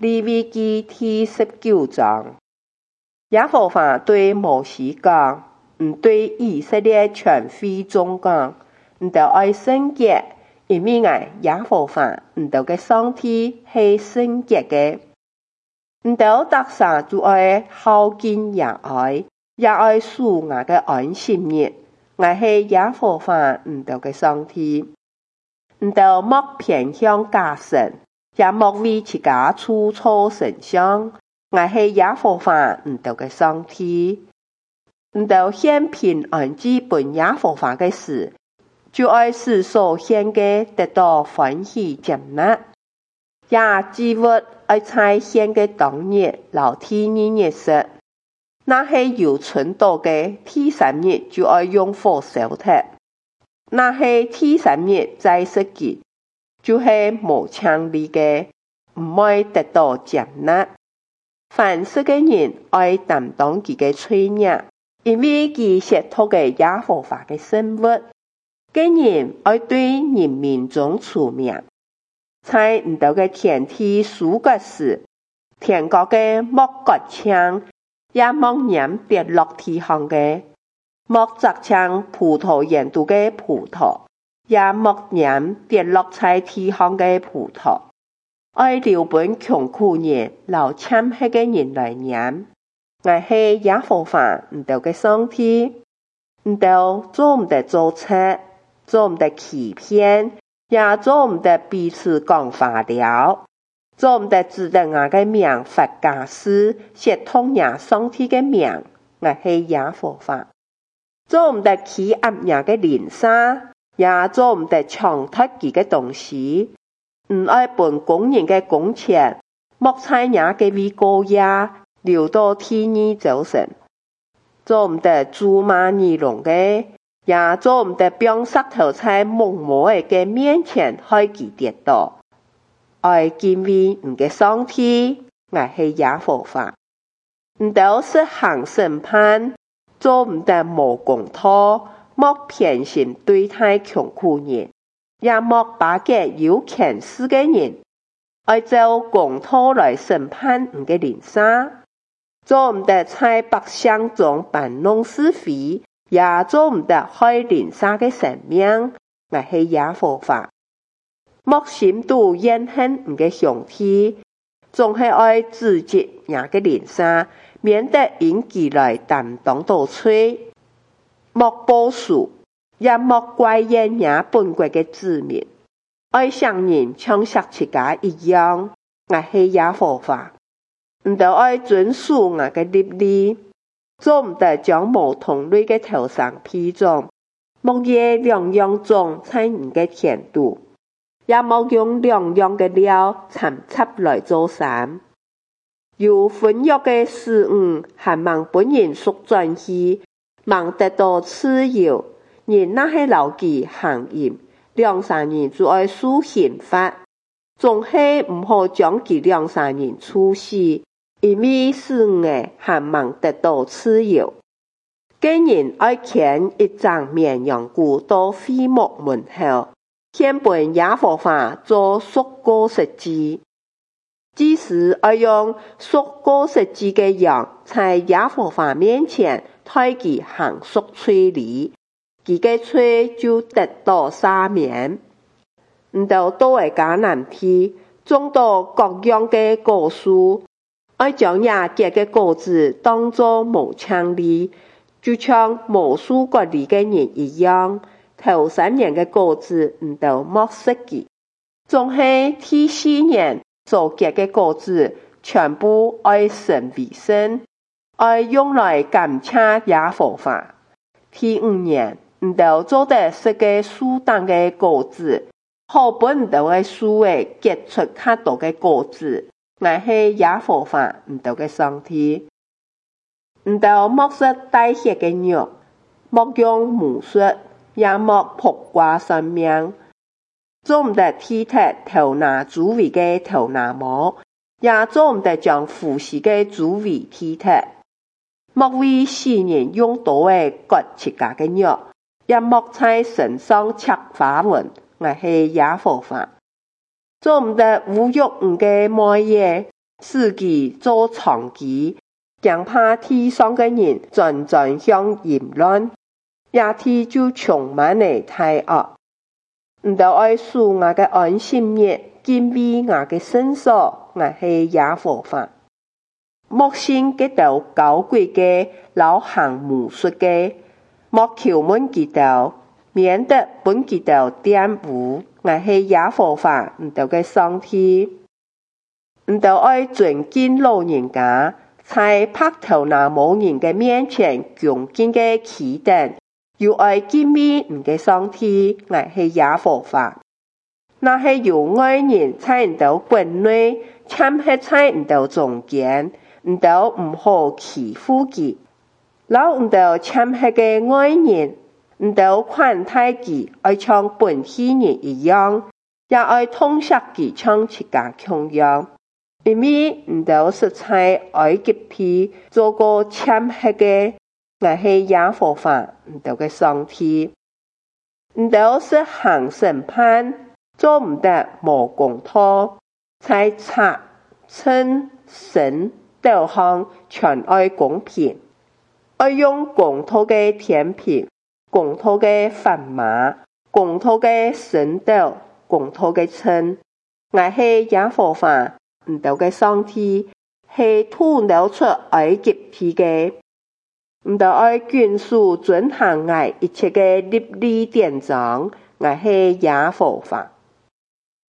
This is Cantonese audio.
利未記第19章，耶和華對摩西講，對以色列全會眾講，就愛聖潔，因為我耶和華就嘅上帝係聖潔嘅。就特啥就愛孝敬耶愛，也愛守我嘅安息日，我係耶和華就嘅上帝。就莫偏向假神，也莫為自家鑄造神像，我係耶和華就嘅上帝。就獻平安祭本耶和華嘅事，就愛使所獻嘅得到歡喜接納，也祭物愛在獻嘅當日留第二日食，那係有存到嘅第三日就愛用火燒掉，那係第三日再食嘅，就係無強力嘅，唔愛得到接納。凡食嘅人愛擔當佢嘅罪孽，因為佢褻瀆嘅耶和華嘅聖物，嘅人愛對人民中出名。在唔到嘅天地數個時，天國嘅莫割槍，也莫飲跌落地上嘅，莫摘槍葡萄園度嘅葡萄，也莫飲跌落在地上嘅葡萄。愛留本窮苦人，留謙虛嘅人來飲。我係耶和華唔到嘅上帝，唔到做唔得做賊，做唔得欺騙，也做唔得彼此講話了，做唔得指着我嘅名發假誓，褻瀆耶上帝嘅名，我係耶和華。做唔得欺壓耶嘅鄰舍，也做唔得搶奪佢嘅東西。唔愛本工人嘅工錢，莫在耶嘅位過夜，留到第二早晨。做唔得誅罵義龍嘅，也做唔得將石頭在木魔嘅面前害佢跌倒。愛敬畏唔嘅上帝，我係耶和華。唔到實行審判，做唔得無公道，莫偏心對待窮苦人。也莫巴結有權勢嘅人，愛照公道來審判唔嘅鄰舍，做唔得在百姓中搬弄是非，也做唔得害鄰舍嘅性命，我係耶和華。莫心妒怨恨唔嘅兄弟，總係愛指責耶嘅鄰舍，免得因佢來擔當到罪。莫報數。也莫怪怨耶本國嘅子民，愛上人像殺自家一樣，我係耶和華。唔得愛遵守我嘅律例，做唔得將無同類嘅頭上披種，莫惹兩樣種在唔嘅田度，也莫用兩樣嘅料摻雜來做衫。有婚約嘅事物，還望本人贖轉去，望得到自由。人那係牢記行淫，兩三年就愛受刑罰，總係唔好將佢兩三年處死，因為使我還望得到自由。今人愛牽一張綿羊骨到會幕門口，獻本耶和華做贖過失祭。祭司愛用贖過失祭嘅羊，在耶和華面前替佢行贖罪禮。佢嘅罪就得到赦免。唔到多嘅迦南地，種到各樣嘅果樹，愛將也結嘅果子當作無強力，就像無樹割離嘅人一樣。頭3年嘅果子唔到莫食嘅，總係第4年所結嘅果子，全部愛神為聖，愛用來感謝耶和華。第5年。唔到做得食嘅樹當嘅果子，好本唔到嘅樹誒結出較多嘅果子，我係耶和華唔到嘅上帝。唔到莫食帶血嘅肉，莫用木屑，也莫卜卦算命，做唔得剃脫頭拿豬尾嘅頭拿毛，也做唔得將腐死嘅豬尾剃脫，莫為死人用刀誒割自家嘅肉。也莫在身上插花紋，我係耶和華。做唔得侮辱唔嘅愛嘢， 使其做長期，驚怕地上嘅人盡盡向淫亂，野地就充滿了大惡。唔就愛使我嘅安息日，敬畏我嘅聖所，我係耶和華。莫信佢哋搞鬼嘅，老行巫術嘅，莫求問佢哋，免得本佢哋玷污。我係耶和華，唔就嘅上帝。唔就愛尊敬老人家，在白頭那冇人嘅面前恭敬嘅祈禱，又愛敬畏唔嘅上帝，我係耶和華。那係有愛人在唔到國內，參喺在唔到中間，唔到唔好欺負佢。老唔到參喺嘅愛人，唔到款待佢，愛像本地人一樣，也愛痛惜佢像自家窮樣。因為唔到是在埃及地做過簽約嘅，我係耶和華唔到嘅上帝。唔到是行審判，做唔得無公道，在賊、親、神道上全愛公平，愛用公道嘅天平、公道嘅砝碼、公道嘅神道、公道嘅稱，我係耶和華。唔到嘅上帝係吐流出埃及地嘅，唔到愛眷屬遵行我一切嘅律例典章，我係耶和華。